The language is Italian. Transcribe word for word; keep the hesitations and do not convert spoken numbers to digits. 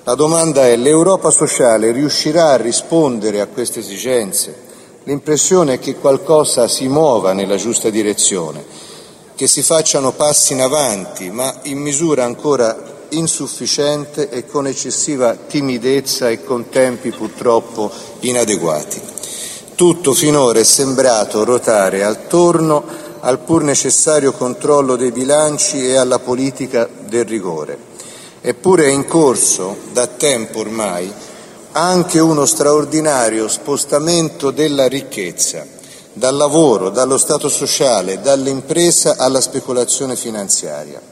La domanda è: l'Europa sociale riuscirà a rispondere a queste esigenze? L'impressione è che qualcosa si muova nella giusta direzione, che si facciano passi in avanti, ma in misura ancora insufficiente e con eccessiva timidezza e con tempi purtroppo inadeguati. Tutto finora è sembrato ruotare attorno al pur necessario controllo dei bilanci e alla politica del rigore. Eppure è in corso, da tempo ormai, anche uno straordinario spostamento della ricchezza, dal lavoro, dallo stato sociale, dall'impresa alla speculazione finanziaria.